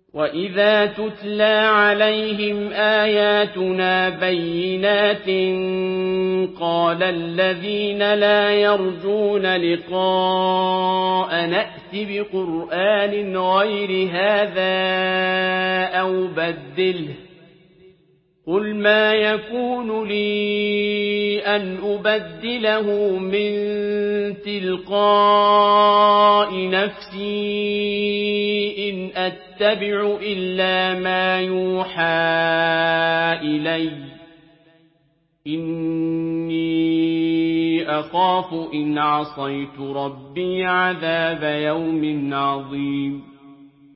وَإِذَا تُتْلَىٰ عَلَيْهِمْ آيَاتُنَا بَيِّنَاتٍ قَالَ الَّذِينَ لَا يَرْجُونَ لِقَاءَنَا ائْتِ بِقُرْآنٍ غَيْرِ هَٰذَا أَوْ بَدِّلْهُ ۚ قُلْ مَا يَكُونُ لِي أَنْ أُبَدِّلَهُ مِن تِلْقَاءِ نَفْسِي إِنْ أَتَّبِعُ إِلَّا مَا يُوحَىٰ إِلَيَّ ۖ إِنِّي أَخَافُ إِنْ عَصَيْتُ رَبِّي عَذَابَ يَوْمٍ عَظِيمٍ